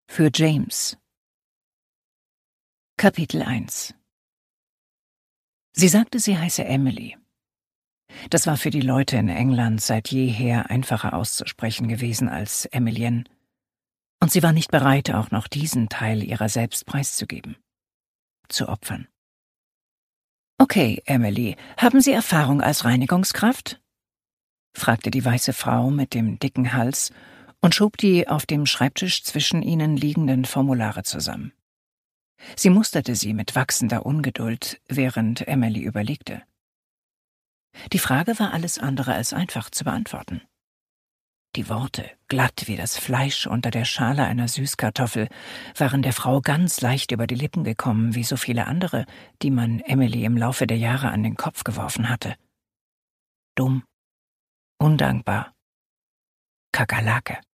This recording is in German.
Für James. Kapitel 1. Sie sagte, sie heiße Emily. Das war für die Leute in England seit jeher einfacher auszusprechen gewesen als Emilien. Und sie war nicht bereit, auch noch diesen Teil ihrer selbst preiszugeben. Zu opfern. »Okay, Emily, haben Sie Erfahrung als Reinigungskraft?« fragte die weiße Frau mit dem dicken Hals und schob die auf dem Schreibtisch zwischen ihnen liegenden Formulare zusammen. Sie musterte sie mit wachsender Ungeduld, während Emily überlegte. Die Frage war alles andere als einfach zu beantworten. Die Worte, glatt wie das Fleisch unter der Schale einer Süßkartoffel, waren der Frau ganz leicht über die Lippen gekommen, wie so viele andere, die man Emily im Laufe der Jahre an den Kopf geworfen hatte. Dumm, undankbar, Kakerlake.